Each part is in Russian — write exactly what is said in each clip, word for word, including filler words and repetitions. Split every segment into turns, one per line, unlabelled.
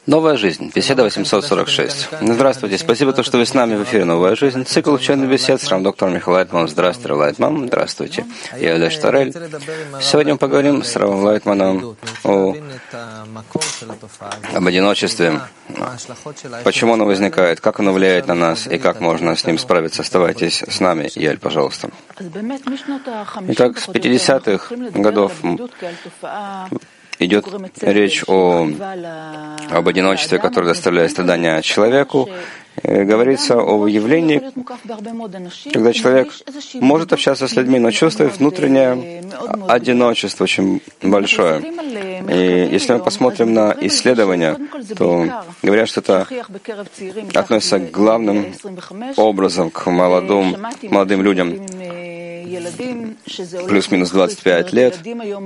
Новая жизнь. Беседа восемьсот сорок шесть. Здравствуйте. Спасибо, то, что вы с нами в эфире «Новая жизнь». Цикл учебных бесед с равом Михаилом Лайтманом. Здравствуйте, Лайтман. Здравствуйте. Я Элеш Тарель. Сегодня мы поговорим с Равом Лайтманом о... об одиночестве. Почему оно возникает, как оно влияет на нас и как можно с ним справиться. Оставайтесь с нами. Яль, пожалуйста. Итак, с пятидесятых годов идет речь о, об одиночестве, которое доставляет страдания человеку. И говорится о явлении, когда человек может общаться с людьми, но чувствует внутреннее одиночество очень большое. И если мы посмотрим на исследования, то говорят, что это относится главным образом к молодым, молодым людям, плюс-минус двадцать пять лет.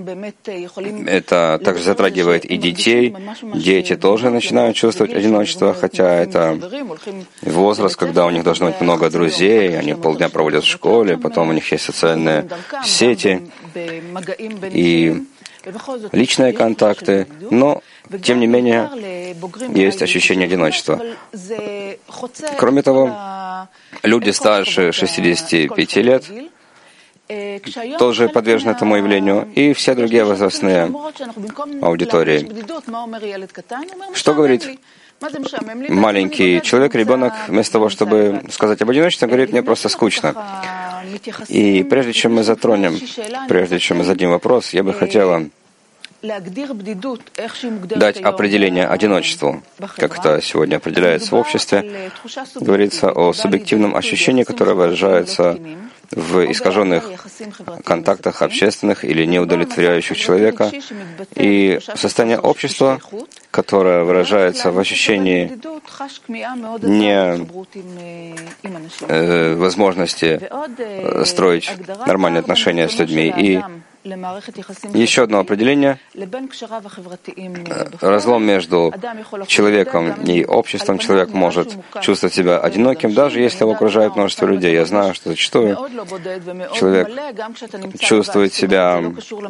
Это также затрагивает и детей. Дети тоже начинают чувствовать одиночество, хотя это возраст, когда у них должно быть много друзей, они полдня проводят в школе, потом у них есть социальные сети и личные контакты, но, тем не менее, есть ощущение одиночества. Кроме того, люди старше шестидесяти пяти лет тоже подвержены этому явлению, и все другие возрастные аудитории. Что говорит маленький человек, ребенок, вместо того, чтобы сказать об одиночестве, говорит: мне просто скучно. И прежде чем мы затронем, прежде чем мы зададим вопрос, я бы хотела дать определение одиночеству, как это сегодня определяется в обществе. Говорится о субъективном ощущении, которое выражается в искаженных контактах общественных или неудовлетворяющих человека, и состояние общества, которое выражается в ощущении не э, возможности строить нормальные отношения с людьми. И еще одно определение — разлом между человеком и обществом. Человек может чувствовать себя одиноким, даже если его окружает множество людей. Я знаю, что зачастую человек чувствует себя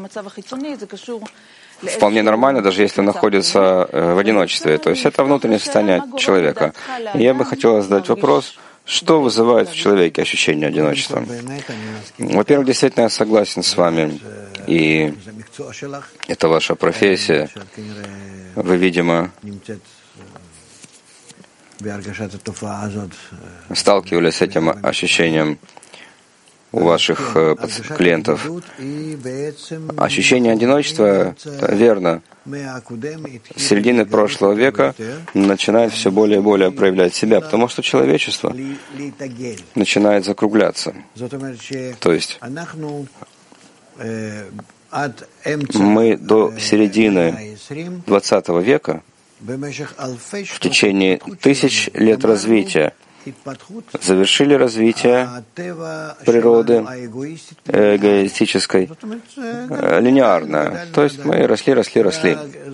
вполне нормально, даже если он находится в одиночестве. То есть это внутреннее состояние человека. И я бы хотел задать вопрос: что вызывает в человеке ощущение одиночества? Во-первых, действительно, я согласен с вами, и это ваша профессия. Вы, видимо, сталкивались с этим ощущением у ваших клиентов. Ощущение одиночества, верно, с середины прошлого века начинает все более и более проявлять себя, потому что человечество начинает закругляться. То есть мы до середины двадцатого века в течение тысяч лет развития завершили развитие природы эгоистической, линейное. То есть мы росли, росли, росли.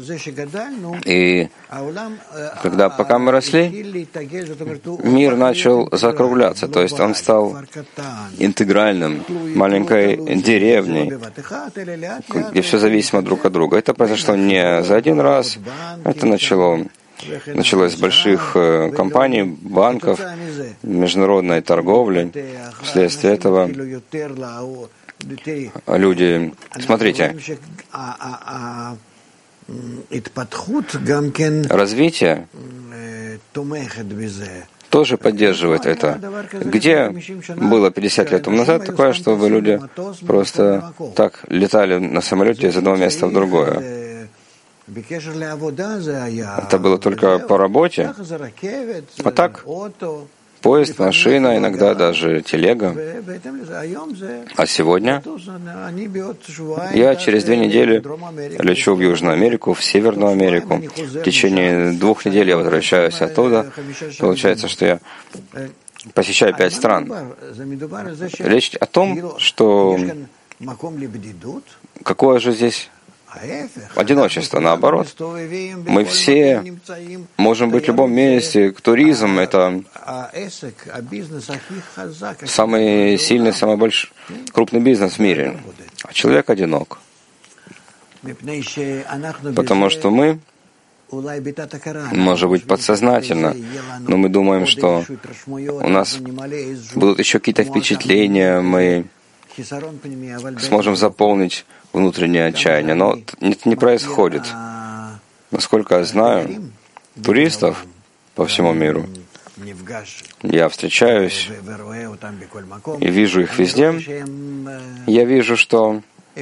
И когда пока мы росли, мир начал закругляться, то есть он стал интегральным, маленькой деревней, где все зависимо друг от друга. Это произошло не за один раз, это начало Началось с больших компаний, банков, международной торговли. Вследствие этого люди... Смотрите, развитие тоже поддерживает это. Где было пятьдесят лет тому назад такое, чтобы люди просто так летали на самолете из одного места в другое? Это было только по работе. А так, поезд, машина, иногда даже телега. А сегодня я через две недели лечу в Южную Америку, в Северную Америку. В течение двух недель я возвращаюсь оттуда. Получается, что я посещаю пять стран. Речь о том, что какое же здесь одиночество, наоборот. Мы все можем быть в любом месте. Туризм — это самый сильный, самый большой, крупный бизнес в мире. А человек одинок. Потому что мы может быть, подсознательно, но мы думаем, что у нас будут еще какие-то впечатления, мы сможем заполнить внутреннее отчаяние, но это не происходит. Насколько я знаю, туристов по всему миру, я встречаюсь и вижу их везде, я вижу, что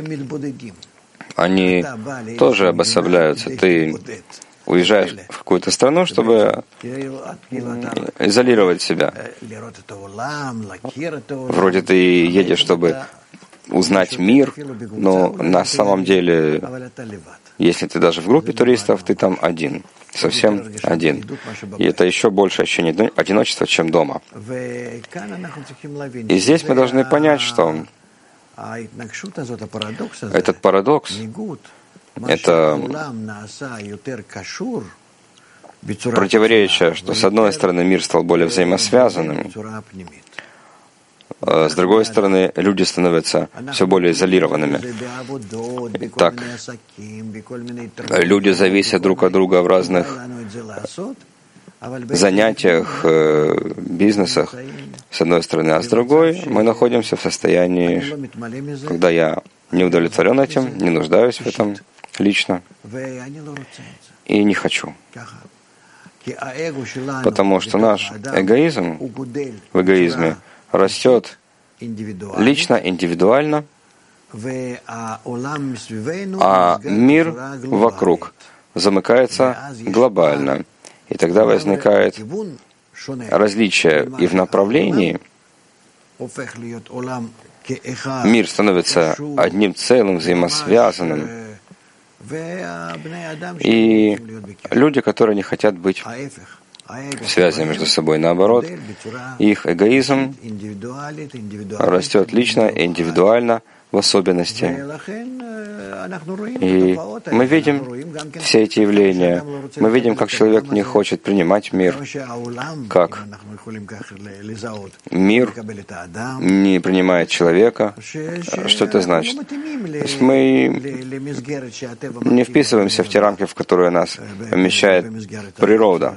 они тоже обособляются. Ты уезжаешь в какую-то страну, чтобы изолировать себя. Вроде ты едешь, чтобы узнать мир, но на самом деле, если ты даже в группе туристов, ты там один, совсем один. И это еще больше ощущение одиночества, чем дома. И здесь мы должны понять, что этот парадокс, это противоречие, что с одной стороны мир стал более взаимосвязанным, а с другой стороны люди становятся все более изолированными. Так, люди зависят друг от друга в разных занятиях, бизнесах, с одной стороны, а с другой мы находимся в состоянии, когда я не удовлетворен этим, не нуждаюсь в этом лично и не хочу. Потому что наш эгоизм в эгоизме растет лично, индивидуально, а мир вокруг замыкается глобально. И тогда возникает различие и в направлении. Мир становится одним целым, взаимосвязанным. И люди, которые не хотят быть в связи между собой, наоборот, их эгоизм растет лично, индивидуально, в особенности. И мы видим все эти явления. Мы видим, как человек не хочет принимать мир, как мир не принимает человека. Что это значит? То есть мы не вписываемся в те рамки, в которые нас помещает природа.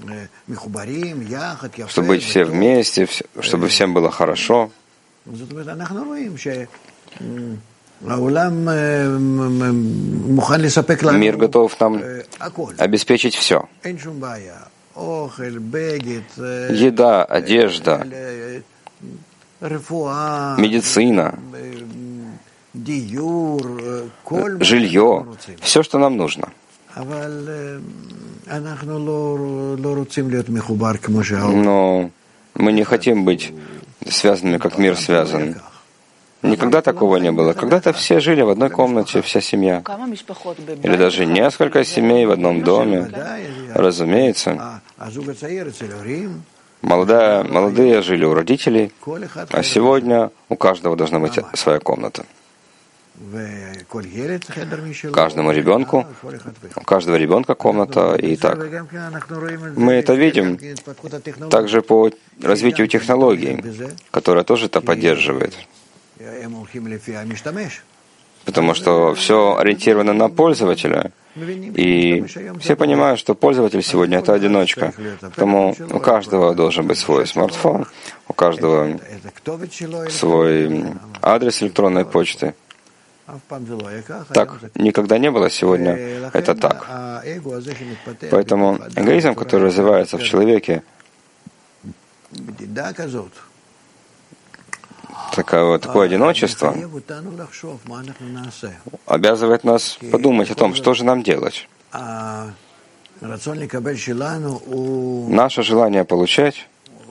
Чтобы быть все вместе, чтобы всем было хорошо. Мир готов нам обеспечить все. Еда, одежда, медицина, жилье, все, что нам нужно. Но мы не хотим быть связанными, как мир связан. Никогда такого не было. Когда-то все жили в одной комнате, вся семья. Или даже несколько семей в одном доме. Разумеется. Молодая, молодые жили у родителей, а сегодня у каждого должна быть своя комната. Каждому ребенку, у каждого ребенка комната, и так. Мы это видим также по развитию технологий, которая тоже это поддерживает. Потому что все ориентировано на пользователя. И все понимают, что пользователь сегодня — это одиночка. Поэтому у каждого должен быть свой смартфон, у каждого свой адрес электронной почты. Так никогда не было, сегодня это так. Поэтому эгоизм, который развивается в человеке, такое, вот, такое одиночество обязывает нас подумать о том, что же нам делать. Наше желание получать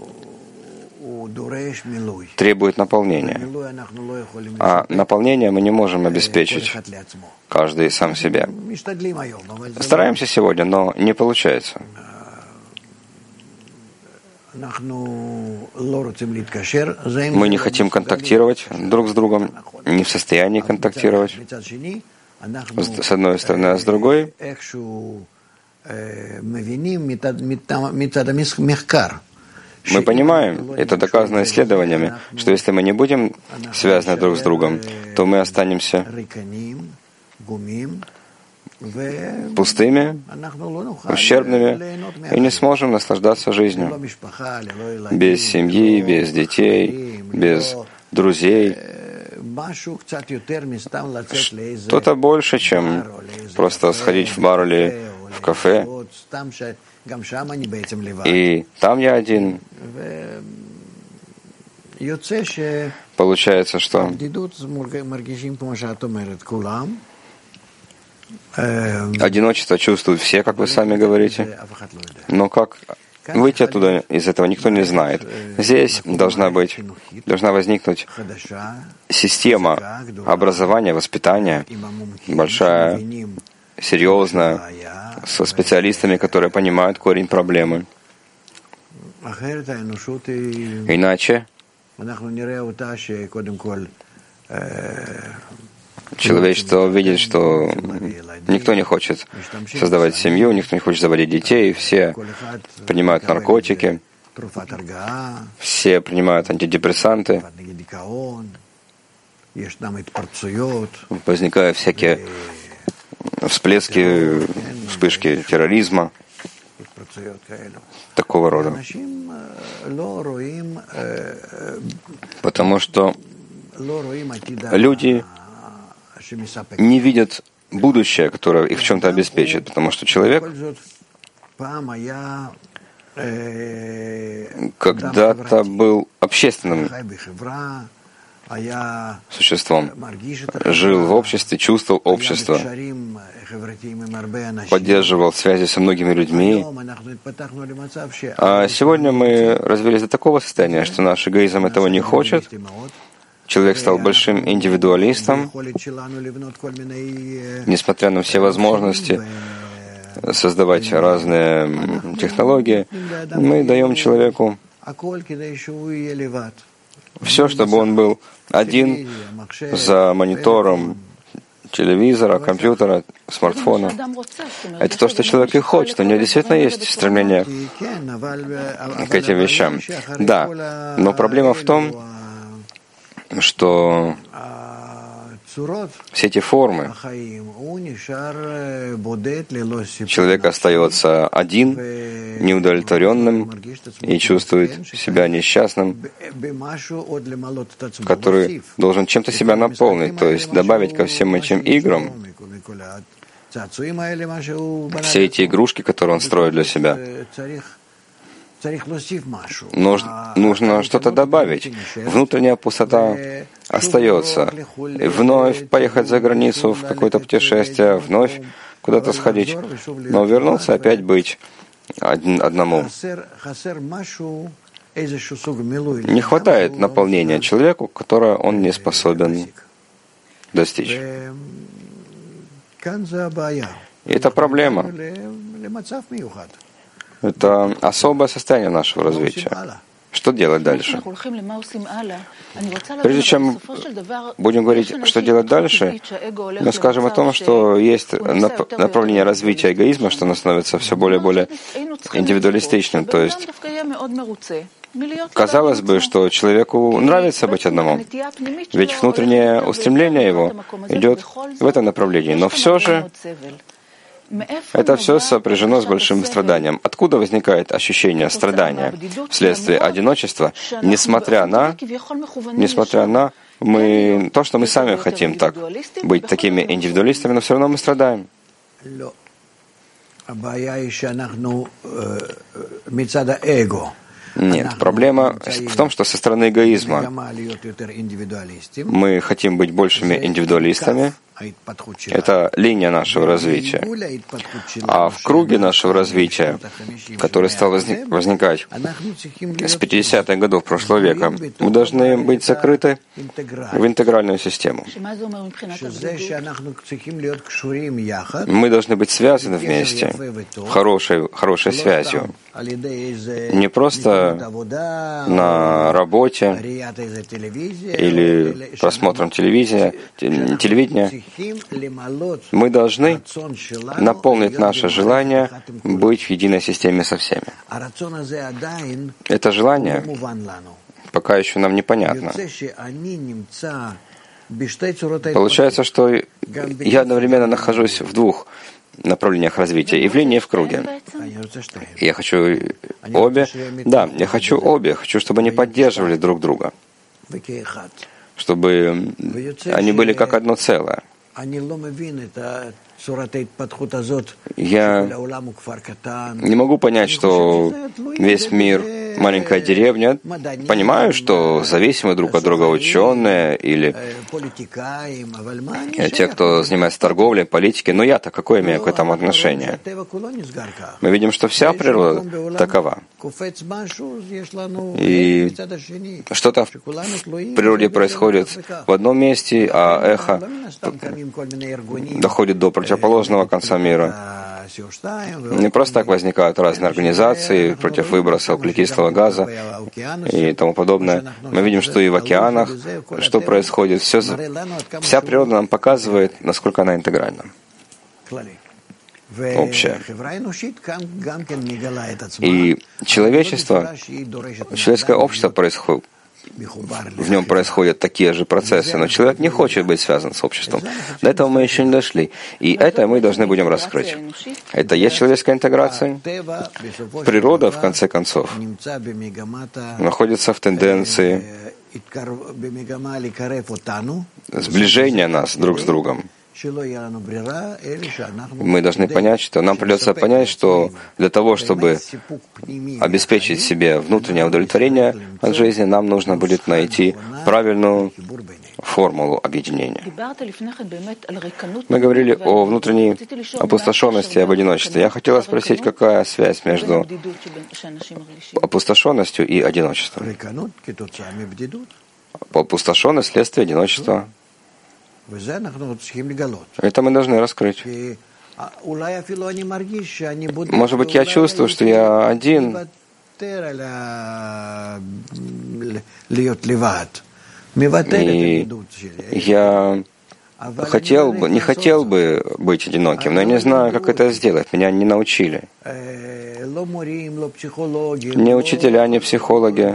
требует наполнения. А наполнение мы не можем обеспечить каждый сам себе. Стараемся сегодня, но не получается. Мы не хотим контактировать друг с другом, не в состоянии контактировать с одной стороны, а с другой мы понимаем, это доказано исследованиями, что если мы не будем связаны друг с другом, то мы останемся пустыми, ущербными, и не сможем наслаждаться жизнью. Без семьи, без детей, без друзей. Что-то больше, чем просто сходить в бар или в кафе. И там я один. Получается, что одиночество чувствуют все, как вы сами говорите. Но как выйти оттуда из этого, никто не знает. Здесь должна быть, должна возникнуть система образования, воспитания, большая, серьезная, со специалистами, которые понимают корень проблемы. Иначе человечество увидит, что никто не хочет создавать семью, никто не хочет заводить детей, все принимают наркотики, все принимают антидепрессанты, возникают всякие всплески, вспышки терроризма, такого рода. Потому что люди не видят будущее, которое их в чем-то обеспечит, потому что человек когда-то был общественным существом, жил в обществе, чувствовал общество, поддерживал связи со многими людьми. А сегодня мы развились до такого состояния, что наш эгоизм этого не хочет. Человек стал большим индивидуалистом, несмотря на все возможности создавать разные технологии. Мы даем человеку все, чтобы он был один за монитором телевизора, компьютера, смартфона. Это то, что человек и хочет. У него действительно есть стремление к этим вещам. Да, но проблема в том, что все эти формы, человек остается один, неудовлетворенным и чувствует себя несчастным, который должен чем-то себя наполнить, то есть добавить ко всем этим играм все эти игрушки, которые он строит для себя. Нужно, нужно что-то добавить. Внутренняя пустота остается. И вновь поехать за границу в какое-то путешествие, вновь куда-то сходить, но вернуться опять быть один, одному. Не хватает наполнения человеку, которое он не способен достичь. И это проблема. Это особое состояние нашего развития. Что делать дальше? Прежде чем будем говорить, что делать дальше, мы скажем о том, что есть направление развития эгоизма, что оно становится все более и более индивидуалистичным. То есть, казалось бы, что человеку нравится быть одному, ведь внутреннее устремление его идет в этом направлении. Но все же это все сопряжено с большим страданием. Откуда возникает ощущение страдания вследствие одиночества, несмотря на, несмотря на мы, то, что мы сами хотим так, быть такими индивидуалистами, но все равно мы страдаем. Нет, проблема в том, что со стороны эгоизма мы хотим быть большими индивидуалистами. Это линия нашего развития. А в круге нашего развития, который стал возник, возникать с пятидесятых годов прошлого века, мы должны быть закрыты в интегральную систему. Мы должны быть связаны вместе, хорошей, хорошей связью. Не просто на работе или просмотром телевизора, телевидения. Мы должны наполнить наше желание быть в единой системе со всеми. Это желание пока еще нам непонятно. Получается, что я одновременно нахожусь в двух направлениях развития, и в линии, и в круге. Я хочу обе, да, я хочу обе, хочу, чтобы они поддерживали друг друга, чтобы они были как одно целое. Я не могу понять, что весь мир — маленькая деревня. Понимаю, что зависимы друг от друга ученые или те, кто занимается торговлей, политикой, но я-то какое имею к этому отношение? Мы видим, что вся природа такова. И что-то в природе происходит в одном месте, а эхо доходит до противоположного конца мира. Не просто так возникают разные организации против выброса углекислого газа и тому подобное. Мы видим, что и в океанах, что происходит. Все, вся природа нам показывает, насколько она интегральна, общая. И человечество, человеческое общество происходит, в нем происходят такие же процессы, но человек не хочет быть связан с обществом. До этого мы еще не дошли. И это мы должны будем раскрыть. Это есть человеческая интеграция. Природа, в конце концов, находится в тенденции сближения нас друг с другом. Мы должны понять, что нам придется понять, что для того, чтобы обеспечить себе внутреннее удовлетворение от жизни, нам нужно будет найти правильную формулу объединения. Мы говорили о внутренней опустошенности и об одиночестве. Я хотела спросить, какая связь между опустошенностью и одиночеством? Опустошенность — следствие одиночества. Это мы должны раскрыть. Может быть, я чувствую, что я один, и я хотел бы, не хотел бы быть одиноким, но я не знаю, как это сделать. Меня не научили. Ни учителя, ни психологи,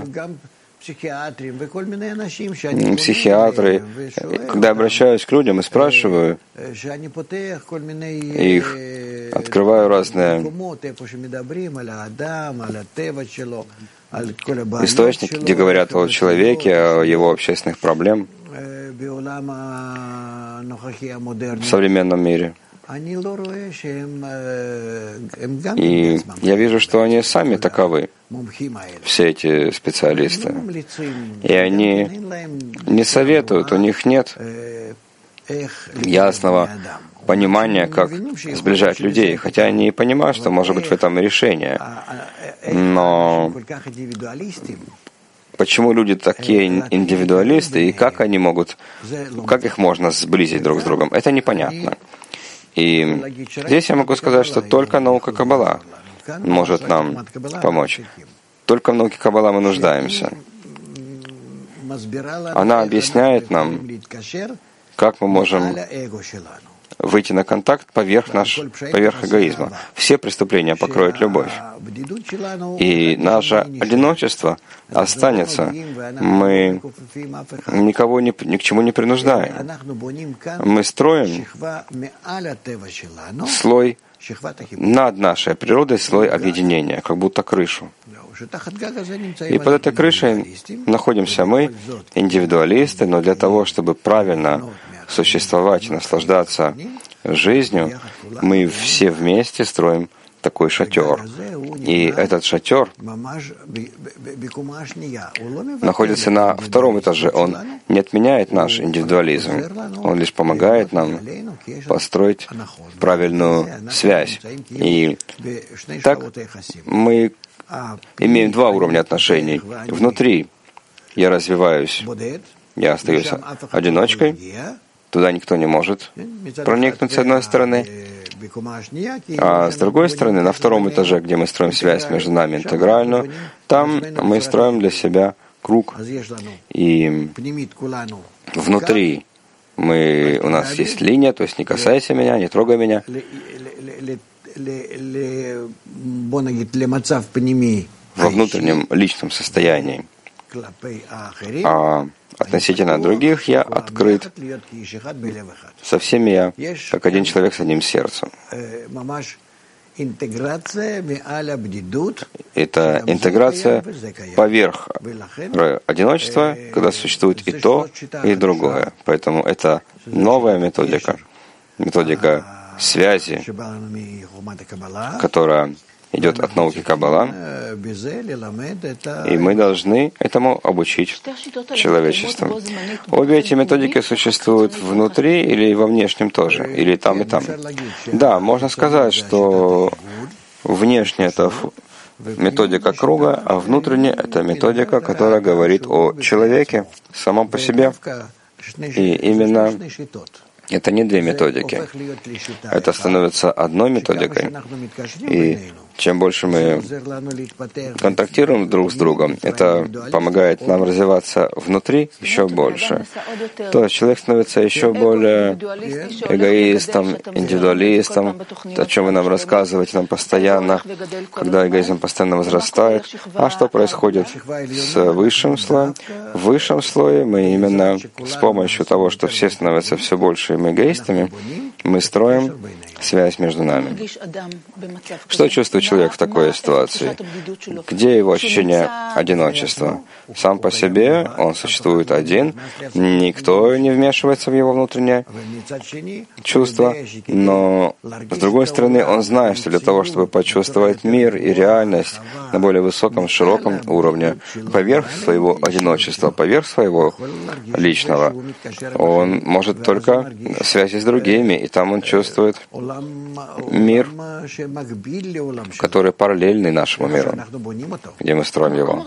психиатры. Когда я обращаюсь к людям и спрашиваю их, открываю разные источники, где говорят о человеке, о его общественных проблемах в современном мире. И я вижу, что они сами таковы, все эти специалисты. И они не советуют, у них нет ясного понимания, как сближать людей, хотя они и понимают, что может быть в этом решение. Но почему люди такие индивидуалисты, и как они могут, как их можно сблизить друг с другом, это непонятно. И здесь я могу сказать, что только наука Каббала может нам помочь. Только в науке Каббала мы нуждаемся. Она объясняет нам, как мы можем выйти на контакт поверх, наш, поверх эгоизма. Все преступления покроет любовь. И наше одиночество останется. Мы никого ни, ни к чему не принуждаем. Мы строим слой над нашей природой, слой объединения, как будто крышу. И под этой крышей находимся мы, индивидуалисты, но для того, чтобы правильно существовать и наслаждаться жизнью, мы все вместе строим такой шатер. И этот шатер находится на втором этаже. Он не отменяет наш индивидуализм. Он лишь помогает нам построить правильную связь. И так мы имеем два уровня отношений. Внутри я развиваюсь, я остаюсь одиночкой, туда никто не может проникнуть с одной стороны, а с другой стороны, на втором этаже, где мы строим связь между нами интегральную, там мы строим для себя круг. И внутри мы, у нас есть линия, то есть не касайся меня, не трогай меня. Во внутреннем личном состоянии. А относительно других я открыт. Со всеми я, как один человек с одним сердцем. Это интеграция поверх одиночества, когда существует и то, и другое. Поэтому это новая методика, методика связи, которая идет от науки Каббала, и мы должны этому обучить человечество. Обе эти методики существуют внутри или во внешнем тоже, или там и там. Да, можно сказать, что внешне это методика круга, а внутренне это методика, которая говорит о человеке самом по себе. И именно это не две методики. Это становится одной методикой. И чем больше мы контактируем друг с другом, это помогает нам развиваться внутри еще больше. То есть человек становится еще более эгоистом, индивидуалистом, о чем вы нам рассказываете нам постоянно, когда эгоизм постоянно возрастает. А что происходит с высшим слоем? В высшем слое мы именно с помощью того, что все становятся все большими эгоистами, мы строим связь между нами. Что чувствует человек в такой ситуации? Где его ощущение одиночества? Сам по себе он существует один, никто не вмешивается в его внутреннее чувство, но с другой стороны он знает, что для того, чтобы почувствовать мир и реальность на более высоком, широком уровне, поверх своего одиночества, поверх своего личного, он может только в связи с другими, и там он чувствует мир, который параллельный нашему миру, где мы строим его.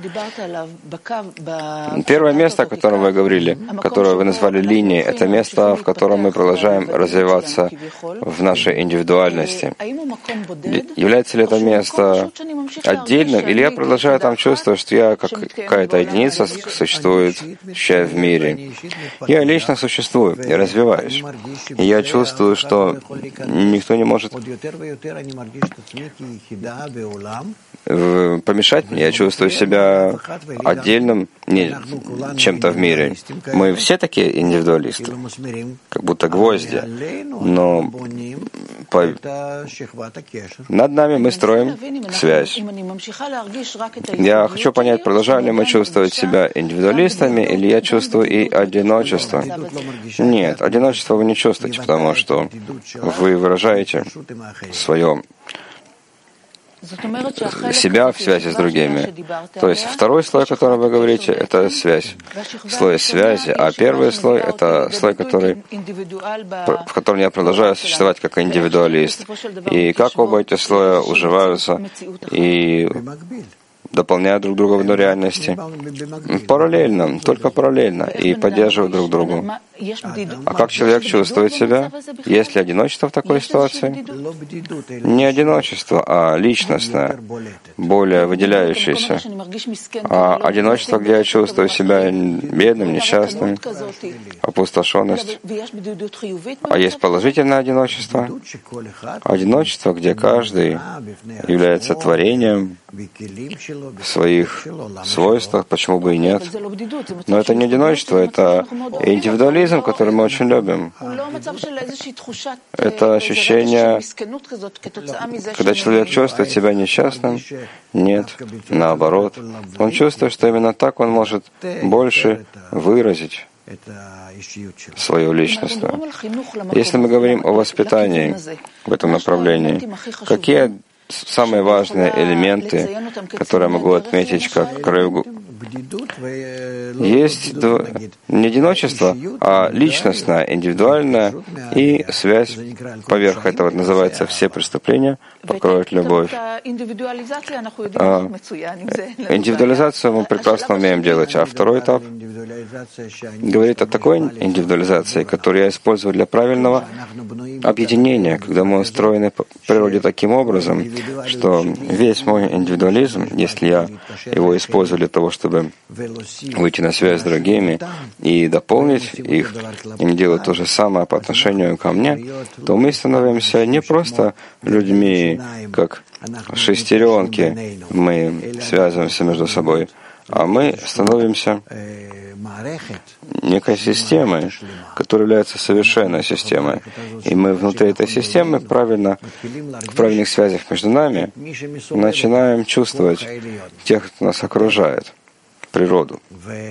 Первое место, о котором вы говорили, которое вы назвали линией, это место, в котором мы продолжаем развиваться в нашей индивидуальности. Является ли это место отдельным, или я продолжаю там чувствовать, что я как какая-то единица существующая в мире? Я лично существую и развиваюсь. И я чувствую, что никто не может помешать мне. Я чувствую себя отдельным не чем-то в мире. Мы все такие индивидуалисты, как будто гвозди. Но по... над нами мы строим связь. Я хочу понять, продолжаем ли мы чувствовать себя индивидуалистами, или я чувствую и одиночество. Нет, одиночество вы не чувствуете, потому что вы выражаете свое себя в связи с другими. То есть второй слой, о котором вы говорите, это связь, слой связи, а первый слой — это слой, который, в котором я продолжаю существовать как индивидуалист. И как оба эти слоя уживаются и дополняют друг друга в одной реальности. Параллельно, только параллельно, и поддерживают друг друга. А как человек чувствует себя? Есть ли одиночество в такой ситуации? Не одиночество, а личностное, более выделяющееся. А одиночество, где я чувствую себя бедным, несчастным, опустошенность. А есть положительное одиночество. Одиночество, где каждый является творением в своих свойствах, почему бы и нет. Но это не одиночество, это индивидуализм, который мы очень любим. Это ощущение, когда человек чувствует себя несчастным. Нет, наоборот. Он чувствует, что именно так он может больше выразить свою личность. Если мы говорим о воспитании в этом направлении, какие самые важные элементы, которые я могу отметить как краевую? Есть не одиночество, а личностное, индивидуальное, и связь поверх этого называется «все преступления покроют любовь». А индивидуализацию мы прекрасно умеем делать, а второй этап говорит о такой индивидуализации, которую я использую для правильного объединения, когда мы устроены по природе таким образом, что весь мой индивидуализм, если я его использую для того, чтобы выйти на связь с другими и дополнить их, и не делать то же самое по отношению ко мне, то мы становимся не просто людьми, как шестеренки, мы связываемся между собой, А мы становимся некой системой, которая является совершенной системой. И мы внутри этой системы правильно, в правильных связях между нами начинаем чувствовать тех, кто нас окружает, природу.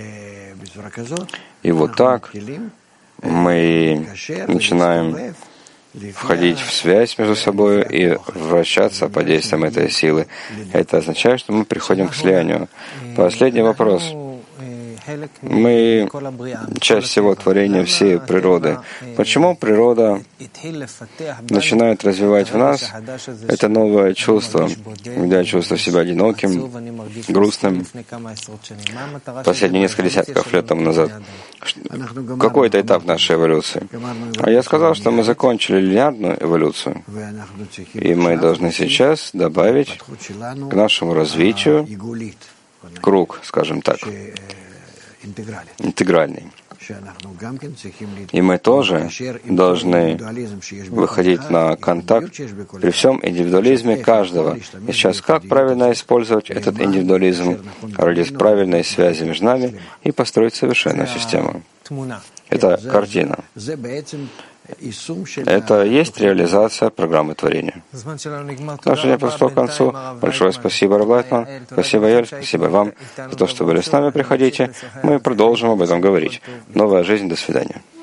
И вот так мы начинаем входить в связь между собой и вращаться под действием этой силы. Это означает, что мы приходим к слиянию. Последний вопрос. Мы часть всего творения, всей природы. Почему природа начинает развивать в нас это новое чувство, когда я чувствую себя одиноким, грустным, последние несколько десятков лет тому назад? Какой-то этап нашей эволюции. А я сказал, что мы закончили линейную эволюцию, и мы должны сейчас добавить к нашему развитию круг, скажем так, интегральный. И мы тоже должны выходить на контакт при всем индивидуализме каждого. И сейчас как правильно использовать этот индивидуализм ради правильной связи между нами и построить совершенную систему. Это картина. Это есть реализация программы творения. Наше время подошло к концу. Большое спасибо, Рав Лайтман. Спасибо, Эль. Спасибо вам за то, что были с нами. Приходите. Мы продолжим об этом говорить. Новая жизнь. До свидания.